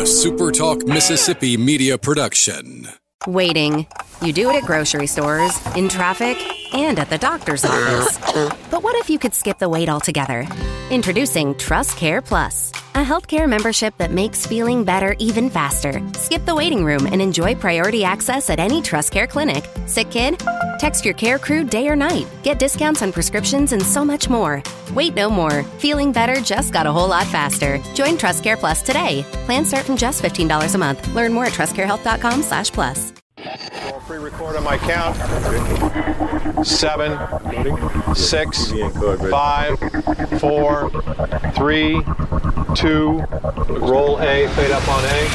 SuperTalk Mississippi media production. Waiting. You do it at grocery stores, in traffic, and at the doctor's office. But what if you could skip the wait altogether? Introducing TrustCare Plus, a healthcare membership that makes feeling better even faster. Skip the waiting room and enjoy priority access at any TrustCare clinic. Sick kid? Text your care crew day or night. Get discounts on prescriptions and so much more. Wait no more. Feeling better just got a whole lot faster. Join TrustCare Plus today. Plans start from just $15 a month. Learn more at trustcarehealth.com/plus. I'll pre-record on my count. 7, 6, 5, 4, 3, 2. Roll A, fade up on A.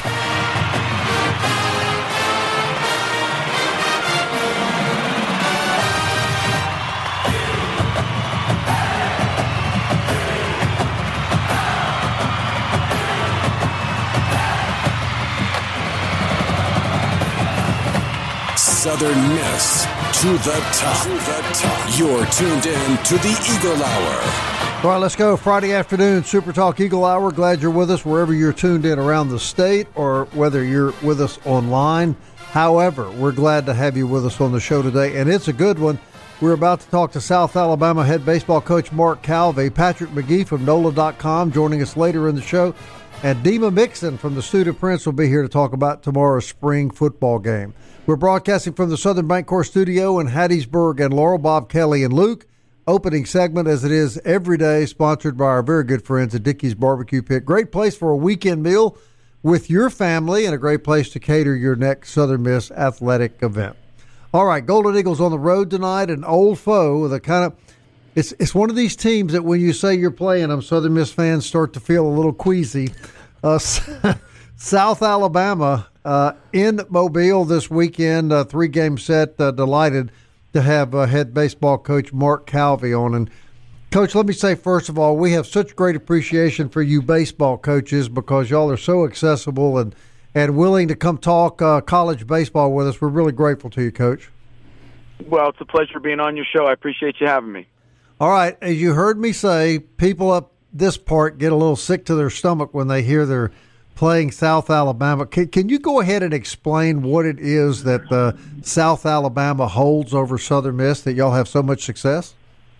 Southern Miss to the top. You're tuned in to the Eagle Hour. All right, let's go. Friday afternoon, Super Talk Eagle Hour. Glad you're with us wherever you're tuned in around the state or whether you're with us online. However, we're glad to have you with us on the show today, and it's a good one. We're about to talk to South Alabama head baseball coach Mark Calvey. Patrick McGee from NOLA.com joining us later in the show. And Dima Mixon from the Student Prince will be here to talk about tomorrow's spring football game. We're broadcasting from the Southern Bancorp studio in Hattiesburg and Laurel. Bob Kelly and Luke. Opening segment, as it is every day, sponsored by our very good friends at Dickey's Barbecue Pit. Great place for a weekend meal with your family and a great place to cater your next Southern Miss athletic event. All right, Golden Eagles on the road tonight, an old foe. It's one of these teams that when you say you're playing them, Southern Miss fans start to feel a little queasy. South Alabama in Mobile this weekend, 3-game set. Delighted to have head baseball coach Mark Calvey on. And, Coach, let me say, first of all, we have such great appreciation for you baseball coaches because y'all are so accessible and willing to come talk college baseball with us. We're really grateful to you, Coach. Well, it's a pleasure being on your show. I appreciate you having me. All right, as you heard me say, people up this part get a little sick to their stomach when they hear they're playing South Alabama. Can you go ahead and explain what it is that South Alabama holds over Southern Miss that y'all have so much success?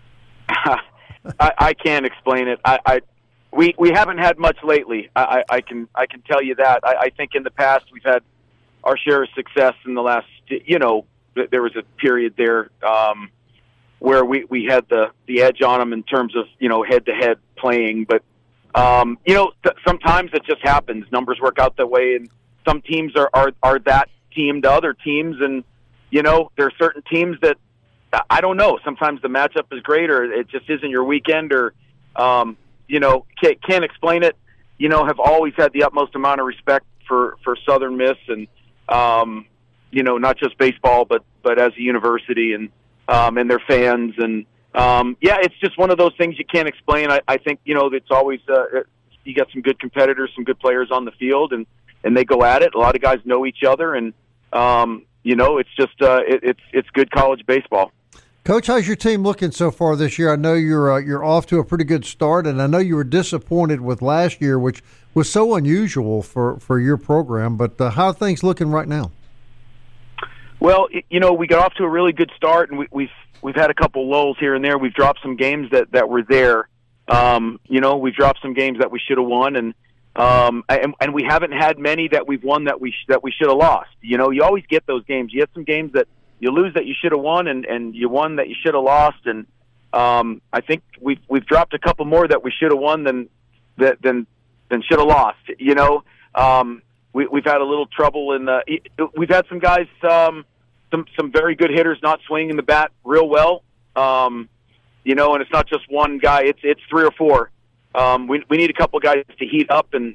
I can't explain it. We haven't had much lately. I can tell you that. I think in the past we've had our share of success in the last. There was a period there. Where we had the edge on them in terms of, head-to-head playing. But, sometimes it just happens. Numbers work out that way, and some teams are that team to other teams. And, there are certain teams that, I don't know, sometimes the matchup is great or it just isn't your weekend or, can't explain it. Have always had the utmost amount of respect for Southern Miss and, not just baseball, but as a university and their fans. And, it's just one of those things you can't explain. I think, it's always you got some good competitors, some good players on the field, and they go at it. A lot of guys know each other, and, it's just it's good college baseball. Coach, how's your team looking so far this year? I know you're off to a pretty good start, and I know you were disappointed with last year, which was so unusual for your program. But how are things looking right now? Well, we got off to a really good start, and we've had a couple lulls here and there. We've dropped some games that were there. We've dropped some games that we should have won, and we haven't had many that we've won that we should have lost. You always get those games. You get some games that you lose that you should have won, and you won that you should have lost. And I think we've dropped a couple more that we should have won than should have lost. We've had a little trouble in we've had some guys, some very good hitters not swinging the bat real well. And it's not just one guy, it's 3 or 4. We need a couple of guys to heat up and,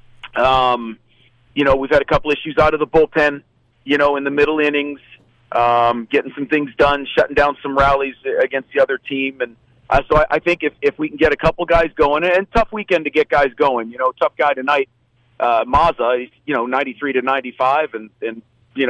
we've had a couple issues out of the bullpen, in the middle innings, getting some things done, shutting down some rallies against the other team. And so I think if we can get a couple guys going, and tough weekend to get guys going, tough guy tonight, Mazza, 93 to 95 and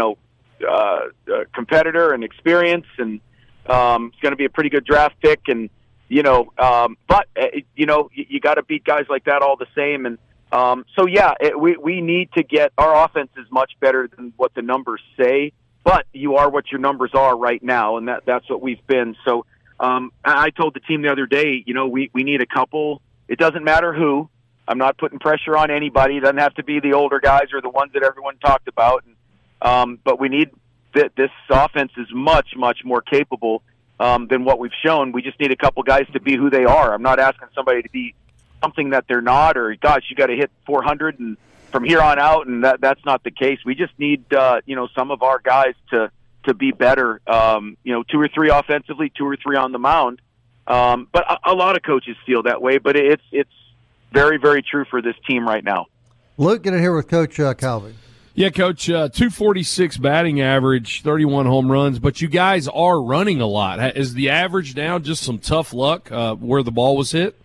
competitor and experience, and it's going to be a pretty good draft pick. And, but you got to beat guys like that all the same. And So yeah, we need to get our offense is much better than what the numbers say, but you are what your numbers are right now, and that's what we've been. So I told the team the other day, we need a couple. It doesn't matter who. I'm not putting pressure on anybody. It doesn't have to be the older guys or the ones that everyone talked about. But we need this offense is much, much more capable than what we've shown. We just need a couple guys to be who they are. I'm not asking somebody to be something that they're not, or gosh, you got to hit 400 and from here on out, and that's not the case. We just need some of our guys to be better. 2 or 3 offensively, 2 or 3 on the mound. But a lot of coaches feel that way. But it's very, very true for this team right now. Luke, get in here with Coach Calvi. Yeah, Coach, 246 batting average, 31 home runs, but you guys are running a lot. Is the average now just some tough luck where the ball was hit?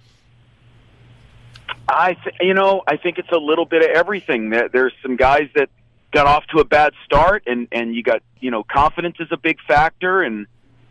I think it's a little bit of everything. There's some guys that got off to a bad start, and you got, confidence is a big factor, and,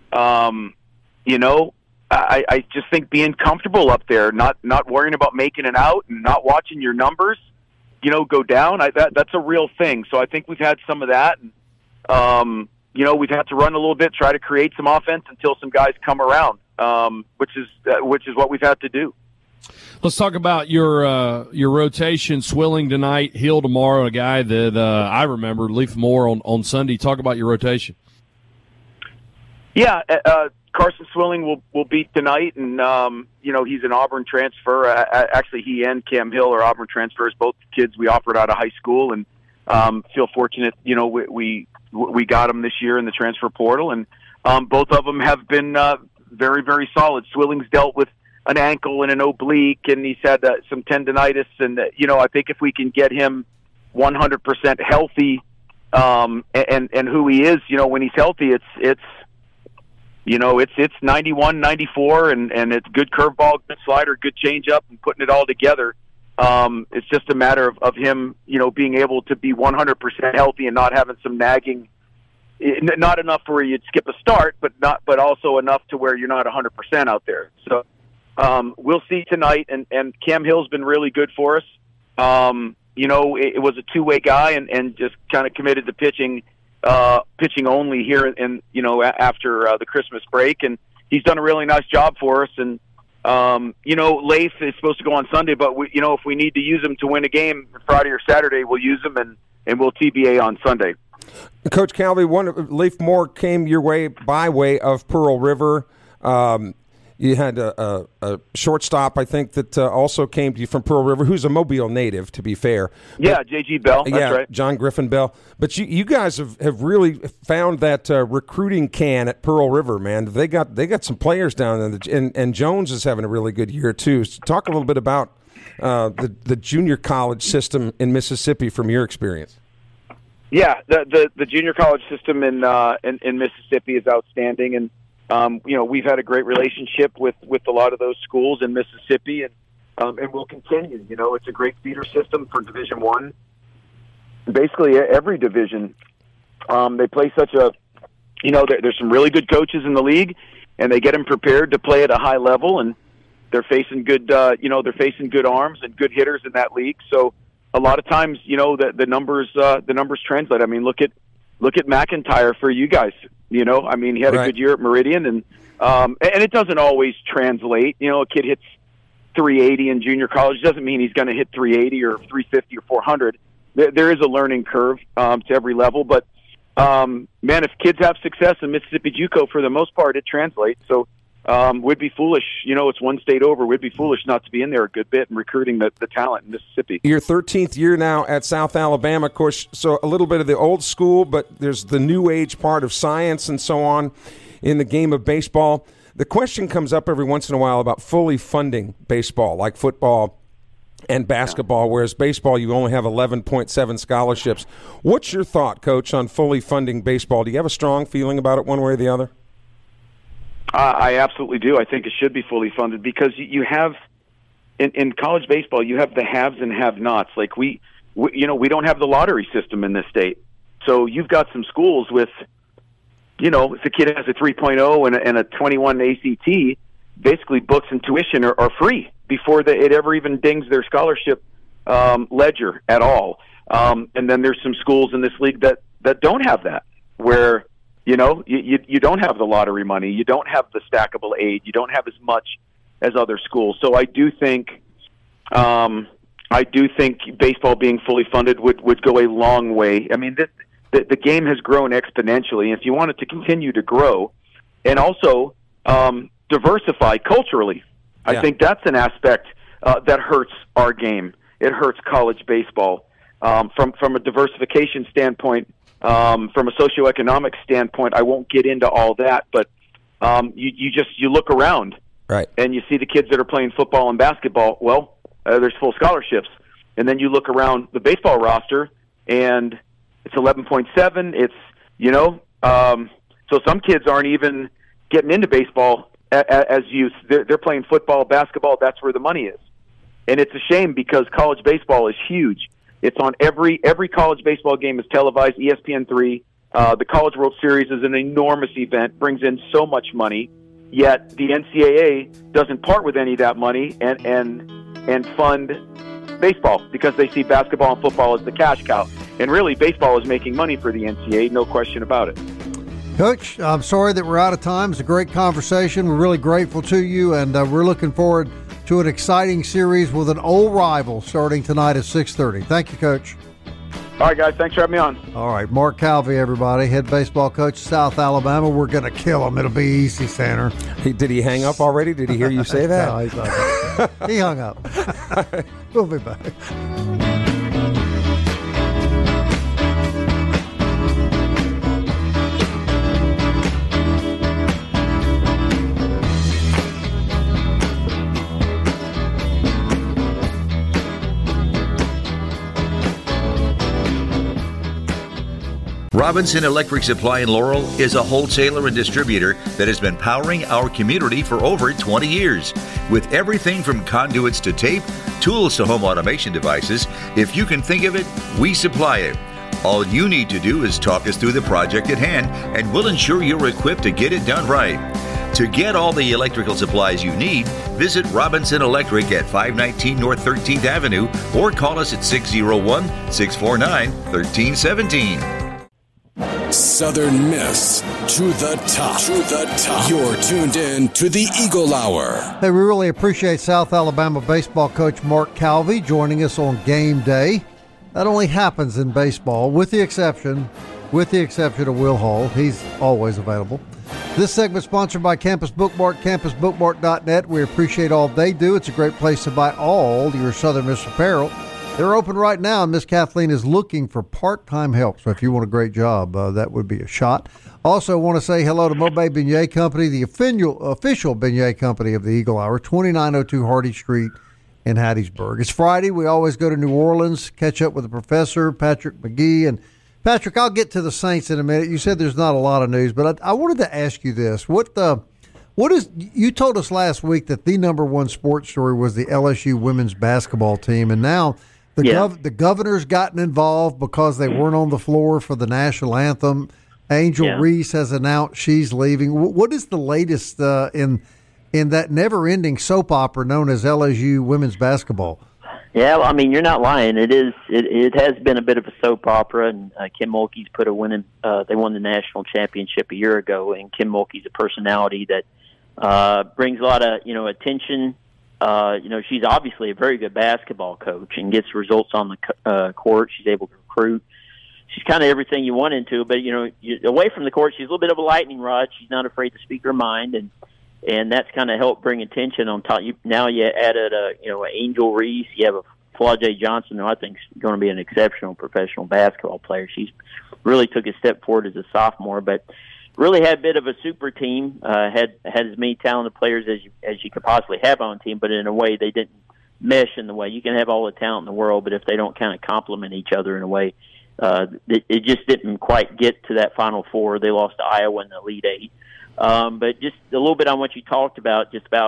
I just think being comfortable up there, not worrying about making it out and not watching your numbers, go down. That's a real thing. So I think we've had some of that. And, we've had to run a little bit, try to create some offense until some guys come around, which is what we've had to do. Let's talk about your rotation. Swilling tonight, Hill tomorrow, a guy that I remember, Leaf Moore on Sunday. Talk about your rotation. Yeah, Carson Swilling will be tonight, and he's an Auburn transfer. Actually, he and Cam Hill are Auburn transfers, both kids we offered out of high school, and feel fortunate. We got them this year in the transfer portal, and both of them have been very, very solid. Swilling's dealt with an ankle and an oblique, and he's had some tendonitis, and I think if we can get him 100% healthy, and who he is, when he's healthy, it's 91, 94, and it's good curveball, good slider, good changeup, and putting it all together. It's just a matter of him, being able to be 100% healthy and not having some nagging, not enough where you'd skip a start, but also enough to where you're not 100% out there. So we'll see tonight, and Cam Hill's been really good for us. It was a two-way guy and just kind of committed to pitching only here after the Christmas break, and he's done a really nice job for us. And Leif is supposed to go on Sunday, but if we need to use him to win a game Friday or Saturday, we'll use him, and we'll TBA on Sunday. Coach Calvi, Leif Moore came your way by way of Pearl River. You had a shortstop, I think, that also came to you from Pearl River, who's a Mobile native, to be fair. Yeah, J.G. Bell, that's right. John Griffin Bell. But you guys have really found that recruiting can at Pearl River, man. They got some players down there, and Jones is having a really good year, too. So talk a little bit about the junior college system in Mississippi from your experience. Yeah, the junior college system in Mississippi is outstanding, and we've had a great relationship with a lot of those schools in Mississippi, and we'll continue. It's a great feeder system for Division I. Basically, every division, they play such a, there's some really good coaches in the league, and they get them prepared to play at a high level, and they're facing good, they're facing good arms and good hitters in that league. So a lot of times, the numbers translate. I mean, look at McIntyre for you guys. He had a good year at Meridian, and it doesn't always translate. A kid hits 380 in junior college doesn't mean he's going to hit 380 or 350 or 400. There is a learning curve to every level, but if kids have success in Mississippi JUCO, for the most part, it translates. So we'd be foolish. It's one state over. We'd be foolish not to be in there a good bit and recruiting the talent in Mississippi. Your 13th year now at South Alabama, of course, so a little bit of the old school, but there's the new age part of science and so on in the game of baseball. The question comes up every once in a while about fully funding baseball, like football and basketball, whereas baseball you only have 11.7 scholarships. What's your thought, Coach, on fully funding baseball? Do you have a strong feeling about it one way or the other? I absolutely do. I think it should be fully funded because you have in college baseball you have the haves and have-nots. Like we don't have the lottery system in this state, so you've got some schools with, if a kid has a 3.0 and a 21 ACT, basically books and tuition are free before it ever even dings their scholarship ledger at all. And then there's some schools in this league that don't have that, where you don't have the lottery money, you don't have the stackable aid, you don't have as much as other schools. So I do think baseball being fully funded would go a long way. I mean, the game has grown exponentially, and if you want it to continue to grow, and also diversify culturally, I think that's an aspect that hurts our game. It hurts college baseball from a diversification standpoint, from a socioeconomic standpoint. I won't get into all that, but you look around, right, and you see the kids that are playing football and basketball. Well, there's full scholarships, and then you look around the baseball roster, and it's 11.7. It's so some kids aren't even getting into baseball as youth. They're playing football, basketball. That's where the money is. And it's a shame because college baseball is huge. It's on every college baseball game is televised, ESPN3. The College World Series is an enormous event, brings in so much money, yet the NCAA doesn't part with any of that money and fund baseball because they see basketball and football as the cash cow. And really, baseball is making money for the NCAA, no question about it. Coach, I'm sorry that we're out of time. It's a great conversation. We're really grateful to you, and we're looking forward to an exciting series with an old rival starting tonight at 6:30. Thank you, Coach. All right, guys. Thanks for having me on. All right. Mark Calvi, everybody, head baseball coach of South Alabama. We're going to kill him. It'll be easy, Center. Did he hang up already? Did he hear you say that? No, he's not. He hung up. We'll be back. Robinson Electric Supply in Laurel is a wholesaler and distributor that has been powering our community for over 20 years. With everything from conduits to tape, tools to home automation devices, if you can think of it, we supply it. All you need to do is talk us through the project at hand, and we'll ensure you're equipped to get it done right. To get all the electrical supplies you need, visit Robinson Electric at 519 North 13th Avenue or call us at 601-649-1317. Southern Miss to the top. To the top. You're tuned in to the Eagle Hour. Hey, we really appreciate South Alabama baseball coach Mark Calvi joining us on game day. That only happens in baseball, with the exception of Will Hall. He's always available. This segment sponsored by Campus Bookmart, campusbookmart.net. We appreciate all they do. It's a great place to buy all your Southern Miss apparel. They're open right now, and Miss Kathleen is looking for part-time help. So if you want a great job, that would be a shot. Also want to say hello to Mobay Beignet Company, the official beignet company of the Eagle Hour, 2902 Hardy Street in Hattiesburg. It's Friday. We always go to New Orleans, catch up with the professor, Patrick McGee. And, Patrick, I'll get to the Saints in a minute. You said there's not a lot of news, but I wanted to ask you this. What is you told us last week that the number one sports story was the LSU women's basketball team, and now the governor's gotten involved because they weren't on the floor for the national anthem. Angel Reese has announced she's leaving. What is the latest in that never-ending soap opera known as LSU women's basketball? Yeah, well, I mean, you're not lying. It has been a bit of a soap opera, and Kim Mulkey's put a winning. They won the national championship a year ago, and Kim Mulkey's a personality that brings a lot of attention. She's obviously a very good basketball coach and gets results on the court. She's able to recruit. She's kind of everything you want into, but away from the court, she's a little bit of a lightning rod. She's not afraid to speak her mind, and that's kind of helped bring attention on top. Now you added Angel Reese. You have a Flau'jae Johnson, who I think is going to be an exceptional professional basketball player. She's really took a step forward as a sophomore, but really had a bit of a super team. Had as many talented players as you could possibly have on a team, but in a way they didn't mesh in the way. You can have all the talent in the world, but if they don't kind of complement each other in a way, it just didn't quite get to that Final Four. They lost to Iowa in the Elite Eight. But just a little bit on what you talked about,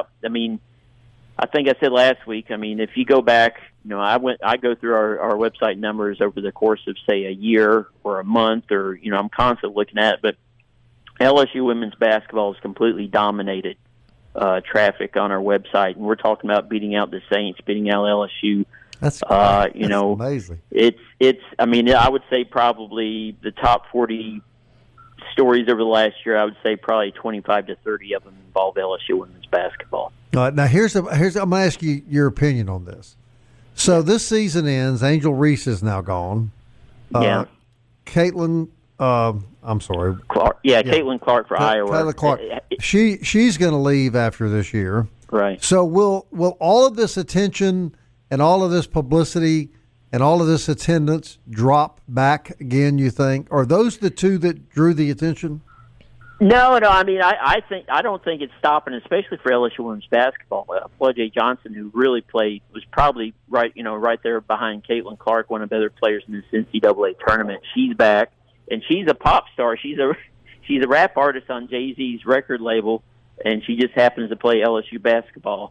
I think I said last week, if you go back, I go through our website numbers over the course of, say, a year or a month, or, I'm constantly looking at it, but LSU women's basketball has completely dominated traffic on our website, and we're talking about beating out the Saints, beating out LSU, That's amazing. It's. I mean, I would say probably the top 40 stories over the last year. I would say probably 25 to 30 of them involve LSU women's basketball. All right, now I'm going to ask you your opinion on this. So this season ends. Angel Reese is now gone. Yeah. Caitlin, I'm sorry. Clark. Yeah, Caitlin Clark for Iowa. Caitlin Clark. She's going to leave after this year. Right. So will all of this attention and all of this publicity and all of this attendance drop back again, you think? Are those the two that drew the attention? No. I mean, I don't think it's stopping, especially for LSU women's basketball. Floyd J. Johnson, who really played, was probably right there behind Caitlin Clark, one of the other players in this NCAA tournament. She's back, and she's a pop star. She's a rap artist on Jay-Z's record label, and she just happens to play LSU basketball.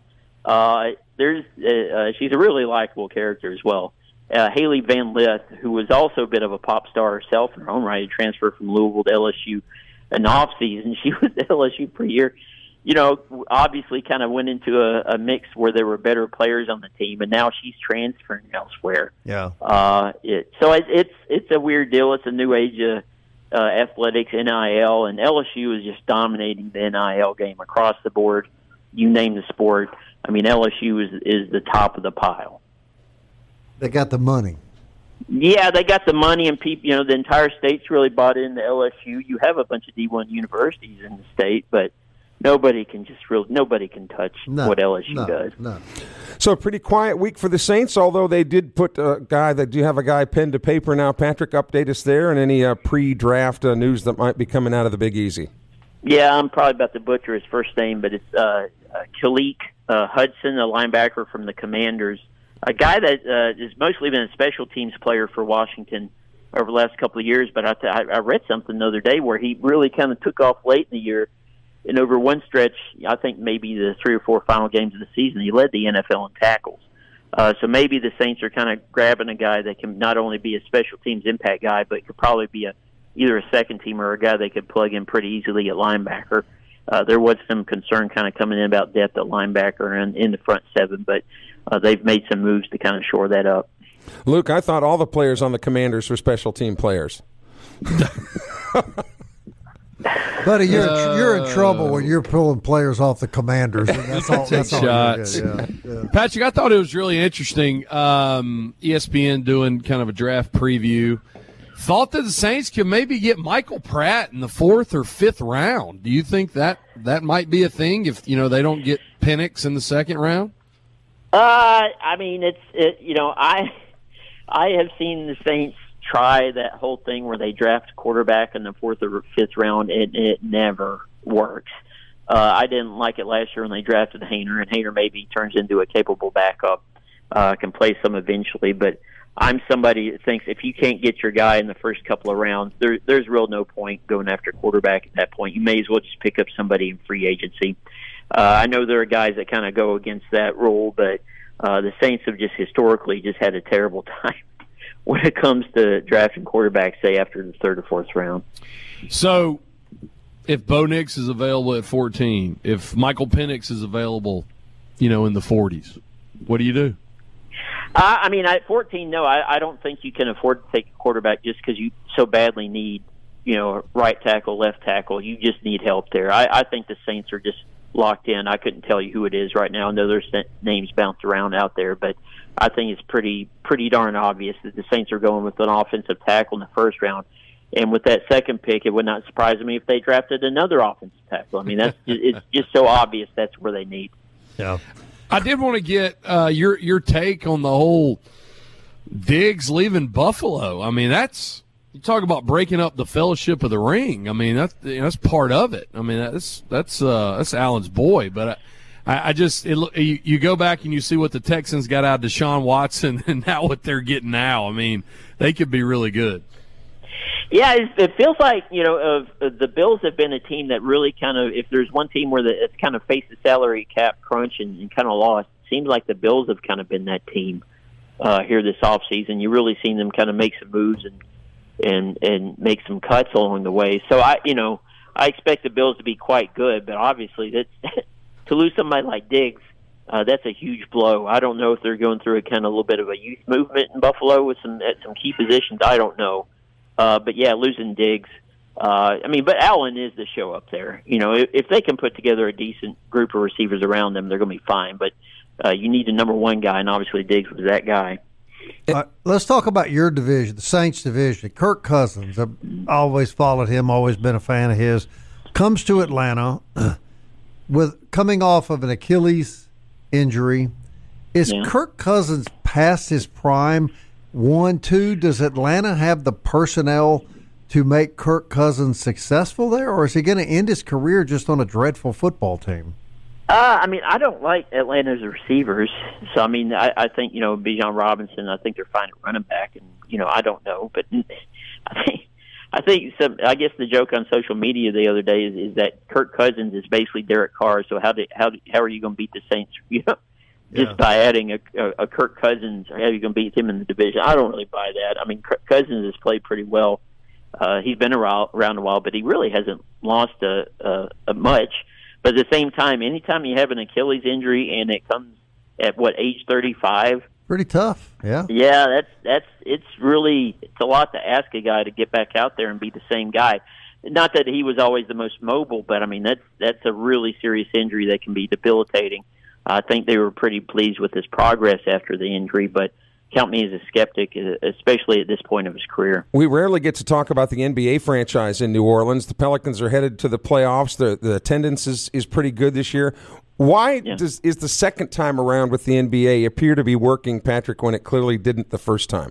She's a really likable character as well. Haley Van Lith, who was also a bit of a pop star herself in her own right, transferred from Louisville to LSU in the off-season. She was at LSU for a year. Obviously kind of went into a mix where there were better players on the team, and now she's transferring elsewhere. Yeah. It's a weird deal. It's a new age of athletics, NIL, and LSU is just dominating the NIL game across the board. You name the sport. I mean, LSU is the top of the pile. They got the money. Yeah, they got the money, and people. The entire state's really bought into LSU. You have a bunch of D1 universities in the state, but nobody can touch what LSU does. No. So a pretty quiet week for the Saints, although they did put they do have a guy pen to paper now. Patrick, update us there, and any pre-draft news that might be coming out of the Big Easy. Yeah, I'm probably about to butcher his first name, but it's Kalik Hudson, a linebacker from the Commanders. A guy that has mostly been a special teams player for Washington over the last couple of years, but I read something the other day where he really kind of took off late in the year, and over one stretch, I think maybe the 3 or 4 final games of the season, he led the NFL in tackles. So maybe the Saints are kind of grabbing a guy that can not only be a special teams impact guy, but could probably be either a second teamer or a guy they could plug in pretty easily at linebacker. There was some concern kind of coming in about depth at linebacker and in the front seven, but they've made some moves to kind of shore that up. Luke, I thought all the players on the Commanders were special team players. Buddy, you're in trouble when you're pulling players off the Commanders. That's all shots. Yeah. Patrick, I thought it was really interesting. ESPN doing kind of a draft preview. Thought that the Saints could maybe get Michael Pratt in the 4th or 5th round. Do you think that might be a thing if they don't get Penix in the 2nd round? I mean, I have seen the Saints try that whole thing where they draft a quarterback in the 4th or 5th round, and it never works. I didn't like it last year when they drafted Haener, and Haener maybe turns into a capable backup, can play some eventually, but I'm somebody that thinks if you can't get your guy in the first couple of rounds, there's real no point going after quarterback at that point. You may as well just pick up somebody in free agency. I know there are guys that kind of go against that rule, but the Saints have just historically just had a terrible time when it comes to drafting quarterbacks, say, after the 3rd or 4th round. So if Bo Nix is available at 14, if Michael Penix is available, in the 40s, what do you do? I mean, at 14, no, I don't think you can afford to take a quarterback just because you so badly need, right tackle, left tackle. You just need help there. I think the Saints are just locked in. I couldn't tell you who it is right now. I know there's names bounced around out there, but I think it's pretty darn obvious that the Saints are going with an offensive tackle in the 1st round. And with that 2nd pick, it would not surprise me if they drafted another offensive tackle. I mean, it's just so obvious that's where they need. Yeah. I did want to get your take on the whole Diggs leaving Buffalo. I mean, you talk about breaking up the Fellowship of the Ring. I mean, that's part of it. I mean, that's Allen's boy. But you go back and you see what the Texans got out of Deshaun Watson and now what they're getting now. I mean, they could be really good. Yeah, it feels like, the Bills have been a team that really kind of, if there's one team where it's kind of faced the salary cap crunch and kind of lost, it seems like the Bills have kind of been that team here this offseason. You really seen them kind of make some moves and make some cuts along the way. So, I expect the Bills to be quite good, but obviously to lose somebody like Diggs, that's a huge blow. I don't know if they're going through a kind of a little bit of a youth movement in Buffalo at some key positions. I don't know. But yeah, losing Diggs. But Allen is the show up there. If they can put together a decent group of receivers around them, they're going to be fine. But you need a number one guy, and obviously Diggs was that guy. Let's talk about your division, the Saints division. Kirk Cousins, I've always followed him, always been a fan of his. Comes to Atlanta with coming off of an Achilles injury. Is Kirk Cousins past his prime? 1, 2, does Atlanta have the personnel to make Kirk Cousins successful there, or is he going to end his career just on a dreadful football team? I don't like Atlanta's receivers. So, I think, Bijan Robinson, I think they're fine at running back. And, I don't know. But I guess the joke on social media the other day is that Kirk Cousins is basically Derek Carr. So how are you going to beat the Saints? Just by adding a Kirk Cousins, or how are you going to beat him in the division? I don't really buy that. Kirk Cousins has played pretty well. He's been around a while, but he really hasn't lost a much. But at the same time, anytime you have an Achilles injury and it comes at age 35, pretty tough. Yeah. Yeah, it's a lot to ask a guy to get back out there and be the same guy. Not that he was always the most mobile, but that's a really serious injury that can be debilitating. I think they were pretty pleased with his progress after the injury, but count me as a skeptic, especially at this point of his career. We rarely get to talk about the NBA franchise in New Orleans. The Pelicans are headed to the playoffs. The attendance is pretty good this year. Why is the second time around with the NBA appear to be working, Patrick, when it clearly didn't the first time?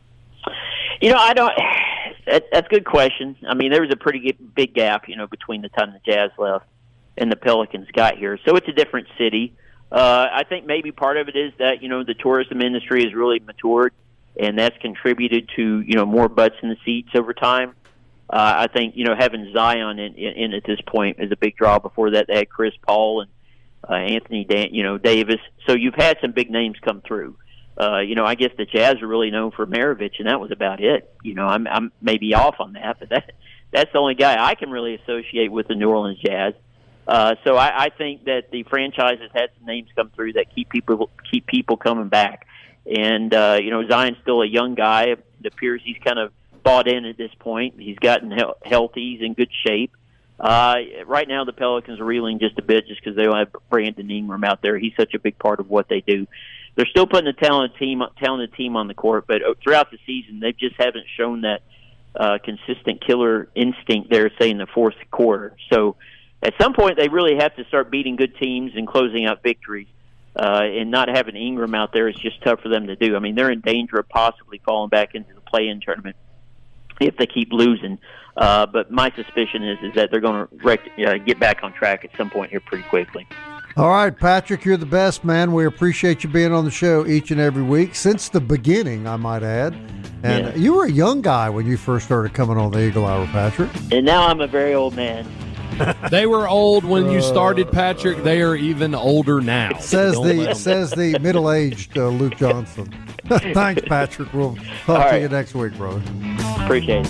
I don't. That's a good question. There was a pretty big gap, between the time the Jazz left and the Pelicans got here. So it's a different city. I think maybe part of it is that, the tourism industry has really matured, and that's contributed to, more butts in the seats over time. I think, having Zion in at this point is a big draw. Before that, they had Chris Paul and Anthony Davis. So you've had some big names come through. I guess the Jazz are really known for Maravich, and that was about it. I'm maybe off on that, but that's the only guy I can really associate with the New Orleans Jazz. So I think that the franchise has had some names come through that keep people coming back. And, Zion's still a young guy. It appears he's kind of bought in at this point. He's gotten healthy. He's in good shape. Right now the Pelicans are reeling just a bit just because they don't have Brandon Ingram out there. He's such a big part of what they do. They're still putting a talented team on the court, but throughout the season they just haven't shown that consistent killer instinct there, say, in the fourth quarter. So at some point, they really have to start beating good teams and closing out victories. And not having Ingram out there is just tough for them to do. They're in danger of possibly falling back into the play-in tournament if they keep losing. But my suspicion is that they're going to get back on track at some point here pretty quickly. All right, Patrick, you're the best, man. We appreciate you being on the show each and every week, since the beginning, I might add. And you were a young guy when you first started coming on the Eagle Hour, Patrick. And now I'm a very old man. They were old when you started, Patrick. They are even older now. Says the middle-aged Luke Johnson. Thanks, Patrick. We'll talk to you next week, brother. Appreciate it.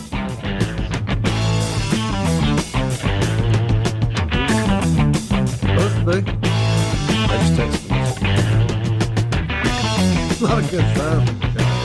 I just texted him. Not a good sound.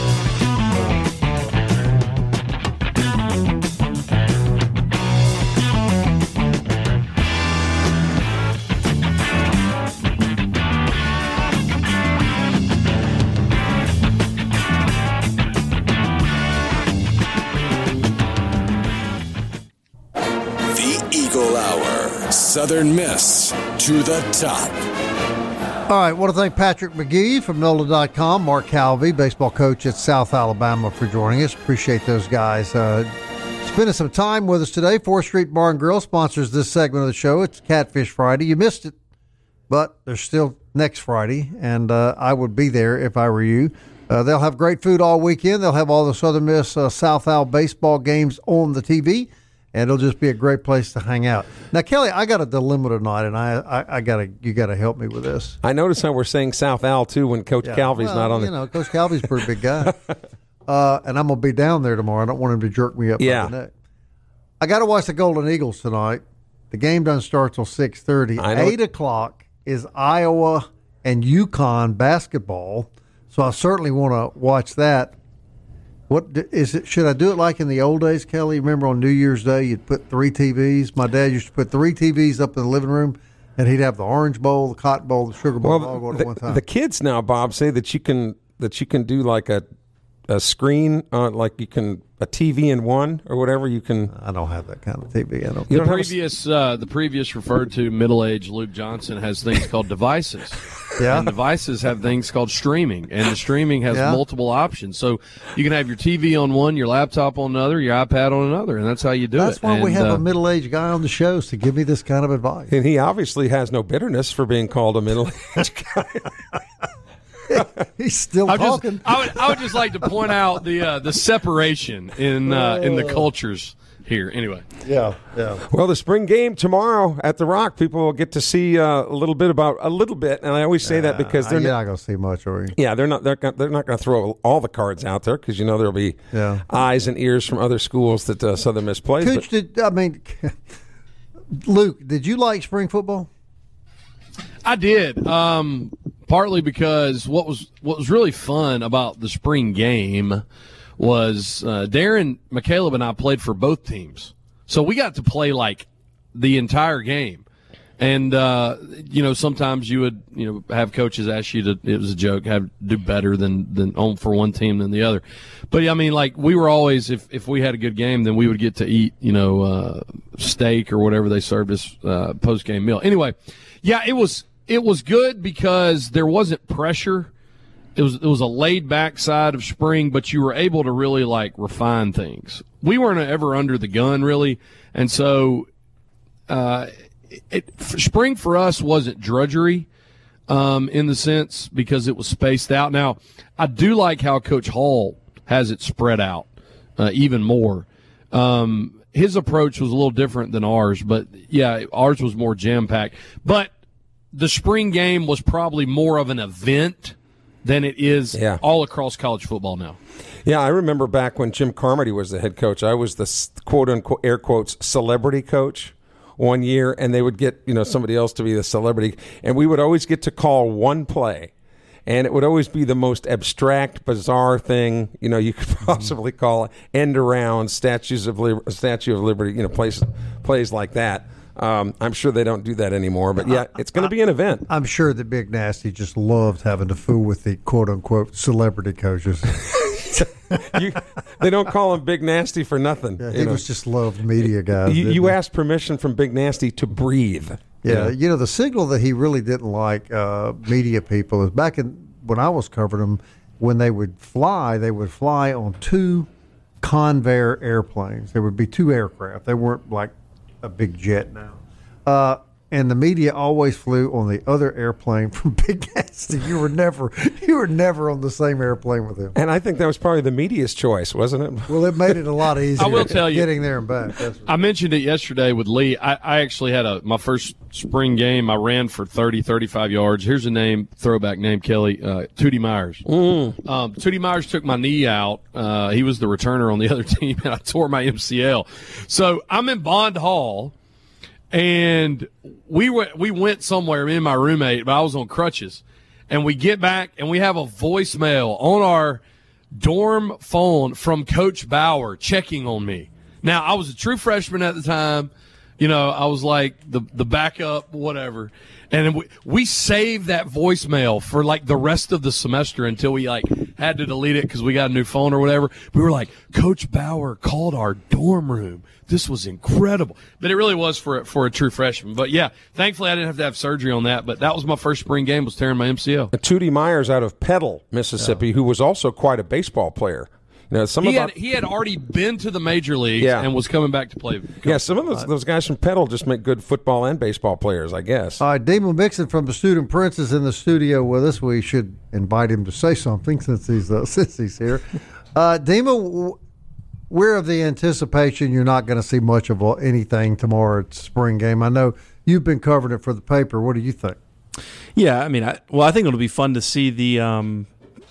Southern Miss to the top. All right, I want to thank Patrick McGee from NOLA.com, Mark Calvey, baseball coach at South Alabama, for joining us. Appreciate those guys spending some time with us today. 4th Street Bar and Grill sponsors this segment of the show. It's Catfish Friday. You missed it, but there's still next Friday, and I would be there if I were you. They'll have great food all weekend. They'll have all the Southern Miss South Al baseball games on the TV. And it'll just be a great place to hang out. Now, Kelly, I got a dilemma tonight, and you got to help me with this. I noticed how we're saying South Al too when Coach Calvey's not on. Coach Calvey's a pretty big guy, and I'm gonna be down there tomorrow. I don't want him to jerk me up by the neck. I got to watch the Golden Eagles tonight. The game doesn't start till 6:30. 8 o'clock is Iowa and UConn basketball. So I certainly want to watch that. What is it? Should I do it like in the old days, Kelly? Remember on New Year's Day, you'd put 3 TVs. My dad used to put 3 TVs up in the living room, and he'd have the orange bowl, the cotton bowl, the sugar bowl, all going at one time. The kids now, Bob, say that you can do like a screen, like you can a TV in one or whatever. You can. I don't have that kind of TV. I don't. The previous referred to middle-aged Luke Johnson has things called devices. Yeah. And devices have things called streaming, and the streaming has multiple options. So you can have your TV on one, your laptop on another, your iPad on another, and that's how you do it. That's why we have a middle-aged guy on the shows to give me this kind of advice. And he obviously has no bitterness for being called a middle-aged guy. He's still talking. I would just like to point out the separation in the cultures here. Anyway. Yeah. Well, the spring game tomorrow at the Rock, people will get to see a little bit, and I always say that because they're not going to see much, are you? Yeah, they're not going to throw all the cards out there because there'll be eyes and ears from other schools that Southern Miss plays. Coach, Luke, did you like spring football? I did. Partly because what was really fun about the spring game was Darren, McCaleb, and I played for both teams. So we got to play like the entire game. And, sometimes you would, have coaches ask you to, it was a joke, do better than on for one team than the other. But, we were always, if we had a good game, then we would get to eat, steak or whatever they served us post-game meal. Anyway, yeah, it was good because there wasn't pressure. It was a laid-back side of spring, but you were able to really, refine things. We weren't ever under the gun, really, and so spring for us wasn't drudgery in the sense because it was spaced out. Now, I do like how Coach Hall has it spread out even more. His approach was a little different than ours, but, yeah, ours was more jam-packed. But the spring game was probably more of an event than it is all across college football now. Yeah, I remember back when Jim Carmody was the head coach. I was the quote-unquote, air quotes, celebrity coach one year, and they would get somebody else to be the celebrity. And we would always get to call one play, and it would always be the most abstract, bizarre thing you could possibly call it. End around, Statue of Liberty, plays like that. I'm sure they don't do that anymore, but yeah, it's going to be an event. I'm sure that Big Nasty just loved having to fool with the quote-unquote celebrity coaches. They don't call him Big Nasty for nothing. Yeah, he was just loved media guys. You asked permission from Big Nasty to breathe. Yeah, the signal that he really didn't like media people is back when I was covering them, when they would fly on 2 Convair airplanes. There would be 2 aircraft. They weren't like a big jet now. And the media always flew on the other airplane from Big Nasty. You were never on the same airplane with him. And I think that was probably the media's choice, wasn't it? Well, it made it a lot easier. I will tell you, getting there and back. I mentioned it yesterday with Lee. I actually had my first spring game. I ran for 30, 35 yards. Here's a throwback name, Kelly, Tootie Myers. Tootie Myers took my knee out. He was the returner on the other team, and I tore my MCL. So I'm in Bond Hall. And we went somewhere, me and my roommate, but I was on crutches. And we get back, and we have a voicemail on our dorm phone from Coach Bauer checking on me. Now, I was a true freshman at the time. I was like the backup, whatever. And we saved that voicemail for the rest of the semester until we had to delete it because we got a new phone or whatever. We were like, Coach Bauer called our dorm room. This was incredible. But it really was for a true freshman. But, yeah, thankfully I didn't have to have surgery on that. But that was my first spring game, was tearing my MCL. Tootie Myers out of Petal, Mississippi, who was also quite a baseball player. He had already been to the major leagues and was coming back to play. Yeah, some of those guys from Petal just make good football and baseball players, I guess. All right, Demo Mixon from the Student Prince is in the studio with us. We should invite him to say something since he's here. Demo, we're of the anticipation you're not going to see much of anything tomorrow at spring game. I know you've been covering it for the paper. What do you think? Yeah, I mean, I think it'll be fun to see the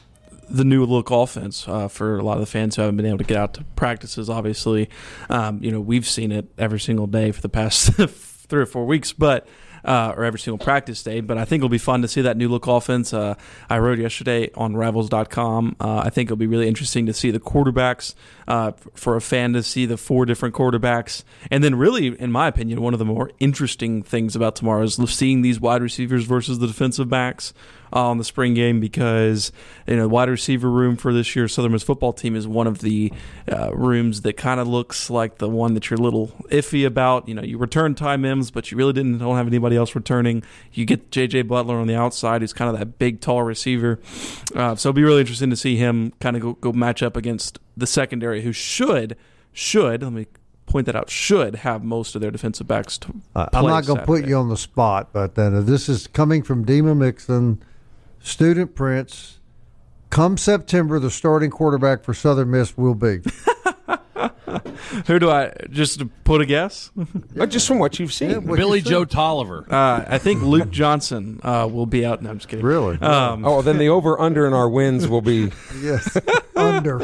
new look offense for a lot of the fans who haven't been able to get out to practices. Obviously, we've seen it every single day for the past 3 or 4 weeks. But or every single practice day. But I think it'll be fun to see that new look offense. I wrote yesterday on Rivals.com. I think it'll be really interesting to see the quarterbacks, for a fan to see the 4 different quarterbacks. And then really, in my opinion, one of the more interesting things about tomorrow is seeing these wide receivers versus the defensive backs on the spring game, because the wide receiver room for this year's Southern Miss football team is one of the rooms that kind of looks like the one that you're a little iffy about. You return Ty Mims, but you really don't have anybody else returning. You get J.J. Butler on the outside, who's kind of that big, tall receiver. So it'll be really interesting to see him kind of go match up against the secondary, who should, let me point that out, should have most of their defensive backs to play I'm not going to put you on the spot, but this is coming from Dema Mixon, student Prince. Come September, the starting quarterback for Southern Miss will be. Who do I just to put a guess? Just from what you've seen, Billy Joe Tolliver. I think Luke Johnson will be out. No, I'm just kidding. Really? Then the over/under in our wins will be yes, under.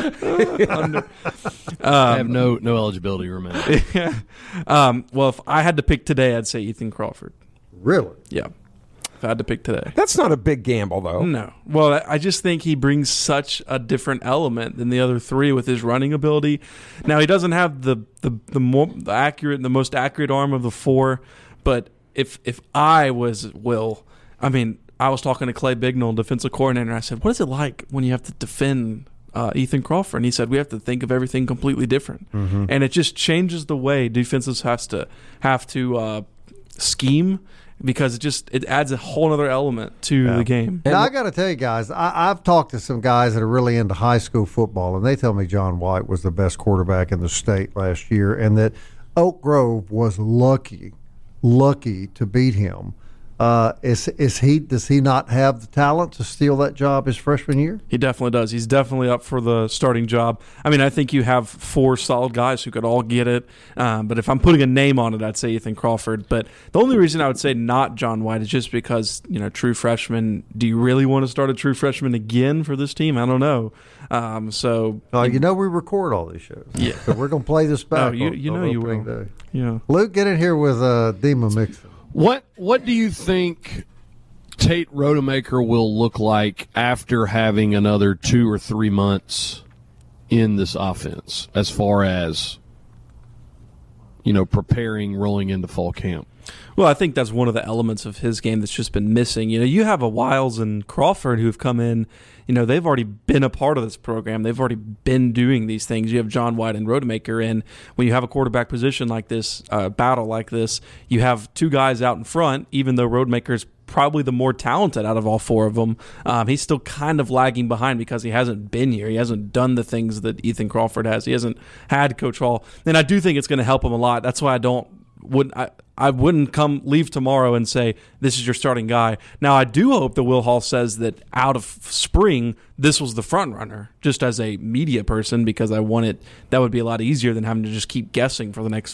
I have no eligibility remaining. Well, if I had to pick today, I'd say Ethan Crawford. Really? Yeah. If I had to pick today. That's not a big gamble, though. No. Well, I just think he brings such a different element than the other 3 with his running ability. Now, he doesn't have the most accurate arm of the 4, but if I was Will, I was talking to Clay Bignell, defensive coordinator, and I said, what is it like when you have to defend Ethan Crawford? And he said, we have to think of everything completely different. Mm-hmm. And it just changes the way defenses have to scheme, because it adds a whole other element to the game. Now, I got to tell you guys, I've talked to some guys that are really into high school football, and they tell me John White was the best quarterback in the state last year, and that Oak Grove was lucky to beat him. Does he not have the talent to steal that job his freshman year? He definitely does. He's definitely up for the starting job. I think you have 4 solid guys who could all get it. But if I'm putting a name on it, I'd say Ethan Crawford. But the only reason I would say not John White is just because, true freshman. Do you really want to start a true freshman again for this team? I don't know. We record all these shows. Yeah. So we're going to play this back. You will. Day. Yeah. Luke, get in here with Dema Mixon. What do you think Tate Rodemaker will look like after having another 2 or 3 months in this offense, as far as preparing, rolling into fall camp? Well, I think that's one of the elements of his game that's just been missing. You have a Wiles and Crawford who've come in. They've already been a part of this program. They've already been doing these things. You have John White and Rodemaker, and when you have a quarterback position like this, battle like this, you have 2 guys out in front, even though Rodemaker's probably the more talented out of all 4 of them. He's still kind of lagging behind because he hasn't been here. He hasn't done the things that Ethan Crawford has. He hasn't had Coach Hall. And I do think it's going to help him a lot. That's why I wouldn't leave tomorrow and say, this is your starting guy. Now, I do hope that Will Hall says that out of spring, this was the front runner, just as a media person, because that would be a lot easier than having to just keep guessing for the next,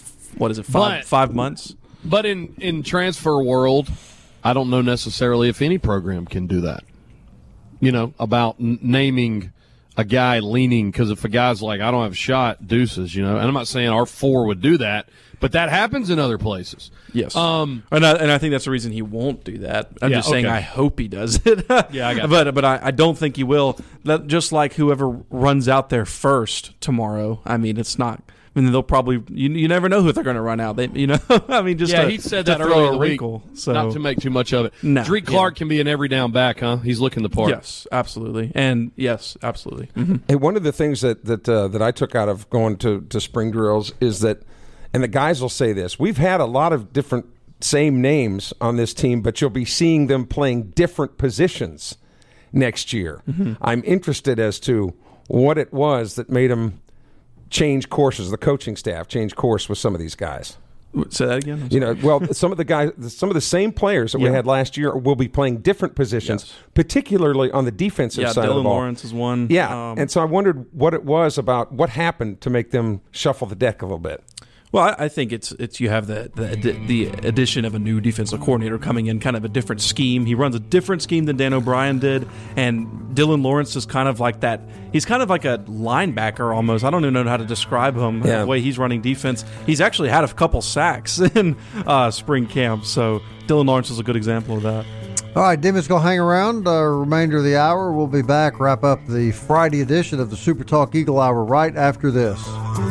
5 months? But in transfer world, I don't know necessarily if any program can do that. About naming a guy leaning, because if a guy's like, I don't have a shot, deuces, and I'm not saying our 4 would do that, but that happens in other places. Yes. And I think that's the reason he won't do that. I'm just saying I hope he does it. Yeah, I got it. But I don't think he will. Just like whoever runs out there first tomorrow, it's not – they'll probably you never know who they're going to run out. He said that earlier in the week. So. Not to make too much of it. No, Dreek Clark can be an every down back, huh? He's looking the part. Yes, absolutely. And yes, absolutely. Mm-hmm. And one of the things that I took out of going to spring drills is that, and the guys will say this, we've had a lot of different same names on this team, but you'll be seeing them playing different positions next year. Mm-hmm. I'm interested as to what it was that made them change courses, the coaching staff change course with some of these guys. Say that again? Some of the same players that we had last year will be playing different positions, particularly on the defensive side of the ball. Dylan Lawrence is one. Yeah, and so I wondered what it was about what happened to make them shuffle the deck a little bit. Well, I think it's you have the addition of a new defensive coordinator coming in, kind of a different scheme. He runs a different scheme than Dan O'Brien did, and Dylan Lawrence is kind of like that. He's kind of like a linebacker almost. I don't even know how to describe him, the way he's running defense. He's actually had a couple sacks in spring camp, so Dylan Lawrence is a good example of that. All right, Demon's going to hang around remainder of the hour. We'll be back, wrap up the Friday edition of the Super Talk Eagle Hour right after this.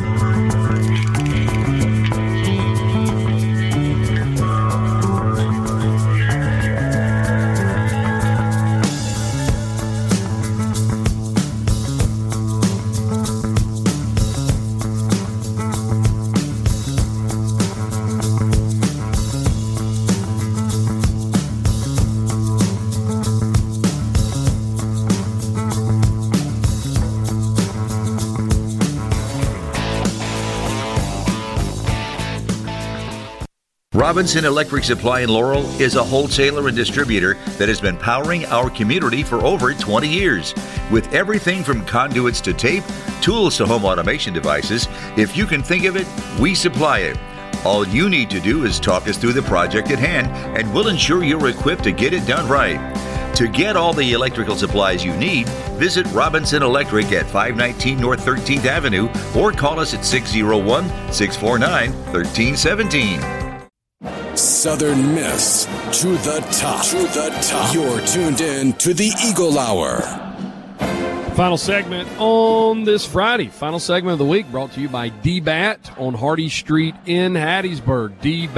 Robinson Electric Supply in Laurel is a wholesaler and distributor that has been powering our community for over 20 years. With everything from conduits to tape, tools to home automation devices, if you can think of it, we supply it. All you need to do is talk us through the project at hand, and we'll ensure you're equipped to get it done right. To get all the electrical supplies you need, visit Robinson Electric at 519 North 13th Avenue or call us at 601-649-1317. Southern Miss to the top. To the top. You're tuned in to the Eagle Hour. Final segment on this Friday. Final segment of the week brought to you by D-Bat on Hardy Street in Hattiesburg.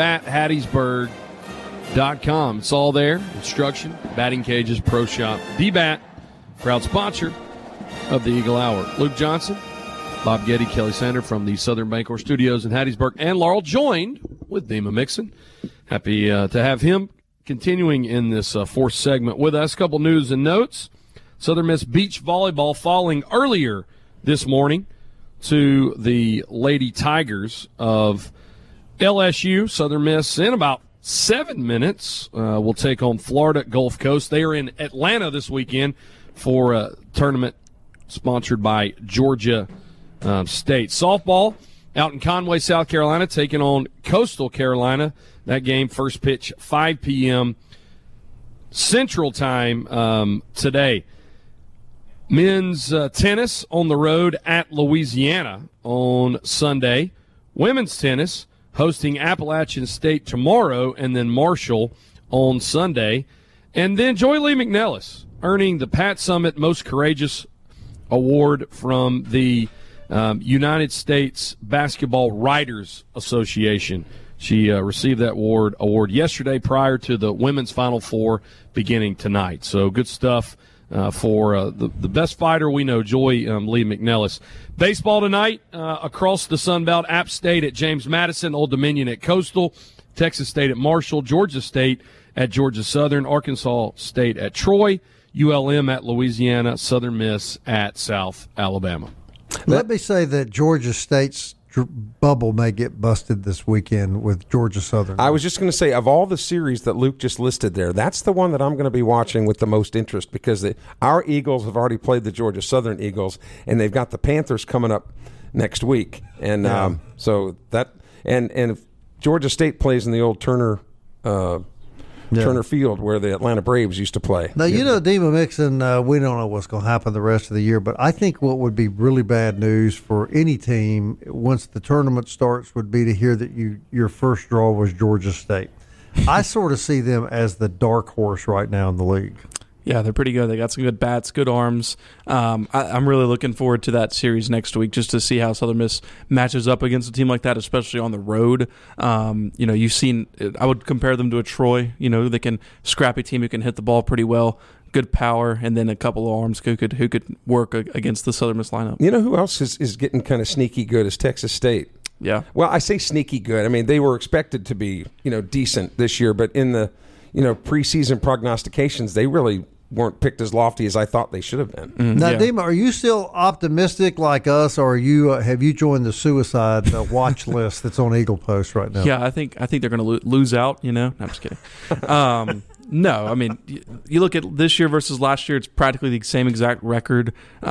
DBatHattiesburg.com. It's all there. Instruction, batting cages, pro shop. D-Bat, proud sponsor of the Eagle Hour. Luke Johnson, Bob Getty, Kelly Sander from the Southern Bancorp Studios in Hattiesburg and Laurel, joined with Dima Mixon. Happy to have him continuing in this fourth segment with us. A couple news and notes. Southern Miss beach volleyball falling earlier this morning to the Lady Tigers of LSU. Southern Miss in about 7 minutes will take on Florida Gulf Coast. They are in Atlanta this weekend for a tournament sponsored by Georgia State. Softball out in Conway, South Carolina, taking on Coastal Carolina. That game, first pitch, 5 p.m. Central Time today. Men's tennis on the road at Louisiana on Sunday. Women's tennis hosting Appalachian State tomorrow and then Marshall on Sunday. And then Joy Lee McNellis earning the Pat Summitt Most Courageous Award from the United States Basketball Writers Association. She received that award yesterday prior to the women's Final Four beginning tonight. So good stuff for the best fighter we know, Joy Lee McNellis. Baseball tonight across the Sun Belt. App State at James Madison, Old Dominion at Coastal, Texas State at Marshall, Georgia State at Georgia Southern, Arkansas State at Troy, ULM at Louisiana, Southern Miss at South Alabama. Let me say that Georgia State's bubble may get busted this weekend with Georgia Southern. I was just going to say, of all the series that Luke just listed there, that's the one that I'm going to be watching with the most interest because our Eagles have already played the Georgia Southern Eagles, and they've got the Panthers coming up next week. And so that and if Georgia State plays in the old Turner Field where the Atlanta Braves used to play. Now, Dima Mixon, we don't know what's going to happen the rest of the year, but I think what would be really bad news for any team once the tournament starts would be to hear that your first draw was Georgia State. I sort of see them as the dark horse right now in the league. Yeah, they're pretty good. They got some good bats, good arms. I'm really looking forward to that series next week just to see how Southern Miss matches up against a team like that, especially on the road. You've seen – I would compare them to a Troy. They can – scrappy team who can hit the ball pretty well, good power, and then a couple of arms who could work against the Southern Miss lineup. You know who else is getting kind of sneaky good is Texas State. Yeah. Well, I say sneaky good. I mean, they were expected to be, decent this year, but in the, preseason prognostications, they really weren't picked as lofty as I thought they should have been. Now, Dima, are you still optimistic like us, or have you joined the suicide watch list that's on Eagle Post right now? Yeah, I think they're going to lose out. No, I'm just kidding. No, I mean, you look at this year versus last year, it's practically the same exact record.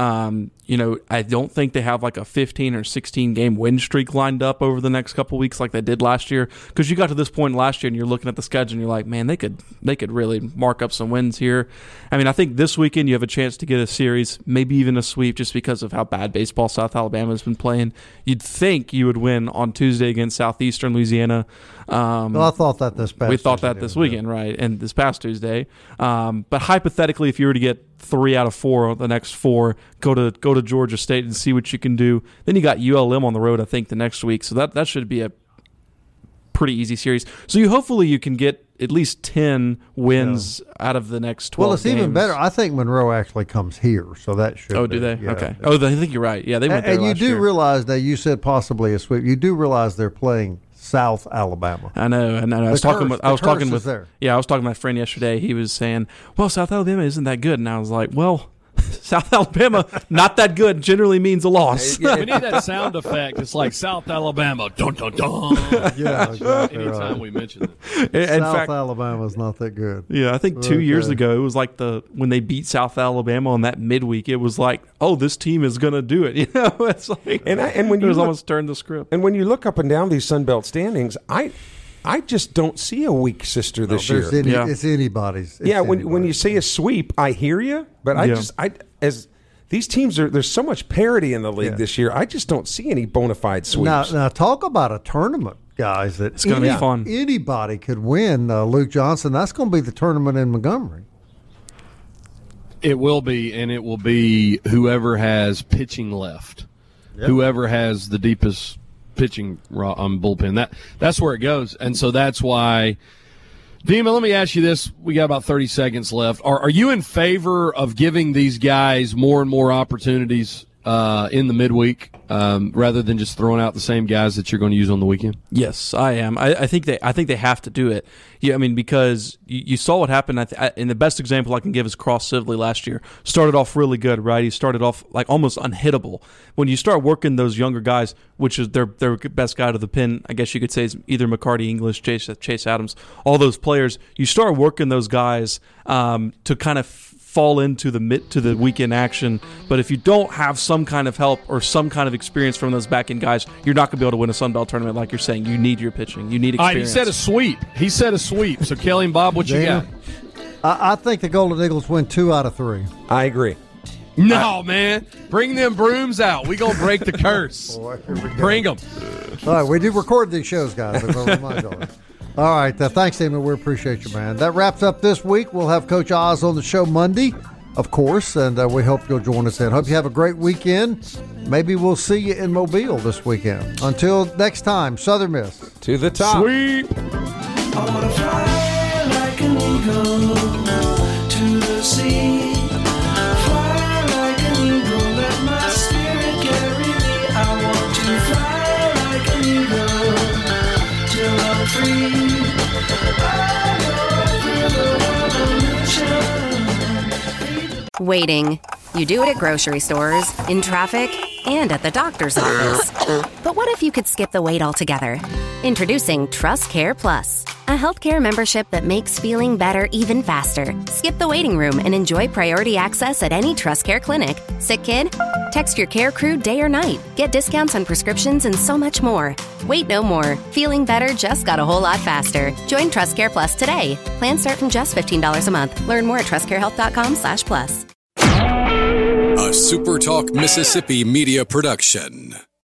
I don't think they have like a 15 or 16 game win streak lined up over the next couple weeks like they did last year. Because you got to this point last year and you're looking at the schedule and you're like, man, they could really mark up some wins here. I mean, I think this weekend you have a chance to get a series, maybe even a sweep, just because of how bad baseball South Alabama has been playing. You'd think you would win on Tuesday against Southeastern Louisiana. Well, I thought that this past. We thought that this weekend, right? And this past Tuesday. But hypothetically, if you were to get 3 out of 4 of the next 4, go to Georgia State and see what you can do. Then you got ULM on the road, I think, the next week. So that should be a pretty easy series. So hopefully you can get at least 10 wins out of the next 12 Well, it's games. even better. I think Monroe actually comes here, so that should. Oh, do they? Yeah. Okay. Oh, I think you're right. Yeah, they went there and you last do year. realize that you said possibly a sweep. You do realize they're playing South Alabama. I know. I was talking with my friend yesterday. He was saying, "Well, South Alabama isn't that good," and I was like, "Well, South Alabama not that good generally means a loss." We need that sound effect. It's like South Alabama, dun dun dun. Yeah, exactly. Anytime we mention it, South Alabama's not that good. Yeah, I think 2 years ago it was like when they beat South Alabama on that midweek. It was like, oh, this team is going to do it. It's like and when you almost turned the script. And when you look up and down these Sun Belt standings, I just don't see a weak sister this year. It's anybody's. When you say a sweep, I hear you, but as these teams there's so much parity in the league this year. I just don't see any bona fide sweeps. Now talk about a tournament, guys. That it's going to be fun. Anybody could win. Luke Johnson. That's going to be the tournament in Montgomery. It will be, and it will be whoever has pitching left, whoever has the deepest pitching bullpen. That's where it goes, and so that's why. Dima, let me ask you this: we got about 30 seconds left. Are you in favor of giving these guys more and more opportunities in the midweek, rather than just throwing out the same guys that you're going to use on the weekend? Yes, I am. I think they have to do it. Yeah, I mean, because you saw what happened. And the best example I can give is Cross Sibley last year. Started off really good, right? He started off like almost unhittable. When you start working those younger guys, which is their best guy to the pin, I guess you could say is either McCarty English, Chase Adams, all those players. You start working those guys to kind of fall into the weekend action. But if you don't have some kind of help or some kind of experience from those back end guys, you're not going to be able to win a Sun Belt tournament. Like you're saying, you need your pitching, you need experience. All right, he said a sweep. So Kelly and Bob, what you got? I think the Golden Eagles win 2 out of 3. I agree. No, man, bring them brooms out. We gonna break the curse. Bring them. All right, we do record these shows, guys. All right, thanks, Damon. We appreciate you, man. That wraps up this week. We'll have Coach Oz on the show Monday, of course, and we hope you'll join us then. Hope you have a great weekend. Maybe we'll see you in Mobile this weekend. Until next time, Southern Miss. To the top. Sweep. I want to fly like an eagle to the sea. Fly like an eagle, let my spirit carry me. I want to fly like an eagle till I'm free. Waiting. You do it at grocery stores, in traffic, and at the doctor's office. But what if you could skip the wait altogether? Introducing Trust Care Plus, a healthcare membership that makes feeling better even faster. Skip the waiting room and enjoy priority access at any Trust Care clinic. Sick kid? Text your care crew day or night. Get discounts on prescriptions and so much more. Wait no more. Feeling better just got a whole lot faster. Join Trust Care Plus today. Plans start from just $15 a month. Learn more at trustcarehealth.com/plus. A SuperTalk Mississippi media production.